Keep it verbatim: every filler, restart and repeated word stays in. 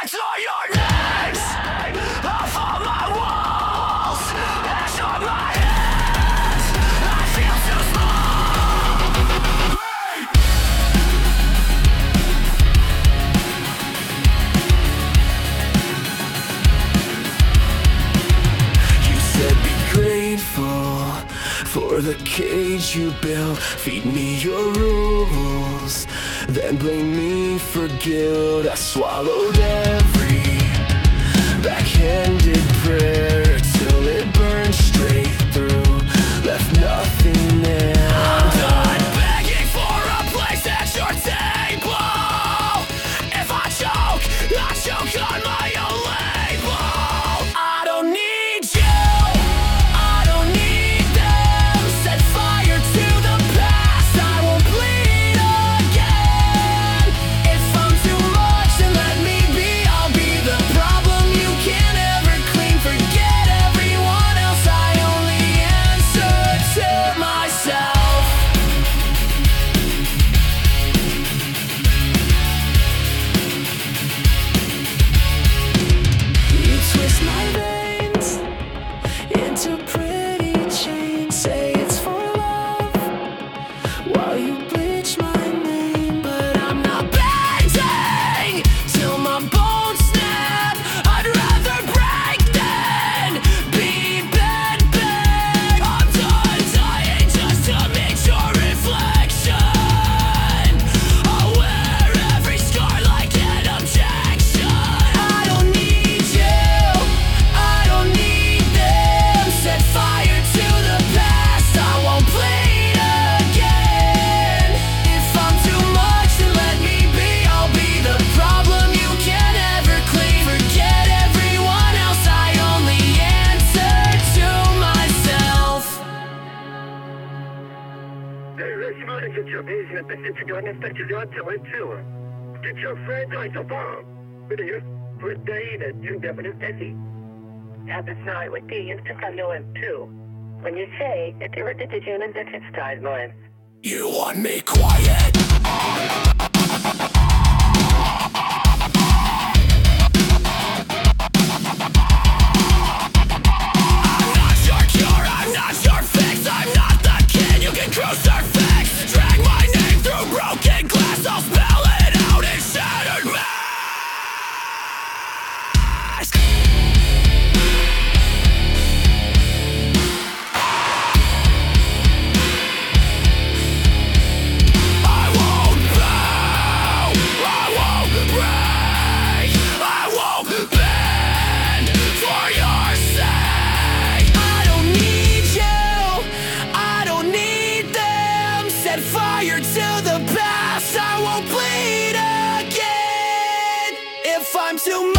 to your names of all my walls, edge on my hands. I feel too small. You said be grateful for the cage you built. Feed me your rules, then blame me for guilt. I swallowed every backhanded prayer till it burned straight through, left nothing there. I'm done begging for a place at your table. If I choke, I choke on my own label. I don't need you, I don't need them. Set fire to the past, I won't bleed again. If I'm too much, then let me be. I'll be the problem you can't ever clean. Forget everyone else, I only answer to myself. You twist my veins into pretty chains. Say it's for love while you bleach my name, but I'm not bending till my bones snap. I'd rather break than be bent back. I'm done dying just to meet your reflection. I'll wear every scar like an objection. I don't need you, I don't need them. Set fire to the past, I won't bleed again. If I'm too much, then let me be. I'll be the problem you can't ever clean. Forget everyone else, I only answer to myself. Get your business, but it's going to start to do it too. Get your friend on the phone. With you, for day that you definitely busy. Happens now with the instant I know him too. When you say that there are the digital and that it's time, man. You want me quiet? I'm not your cure, I'm not your fix. I'm not the kid you can crucifix. Drag my name through broken glass, I'll spell it out in shattered mask. I won't bow, I won't break, I won't bend for your sake. I don't need you, I don't need them. Set fire to the past, I won't bleed again. If I'm too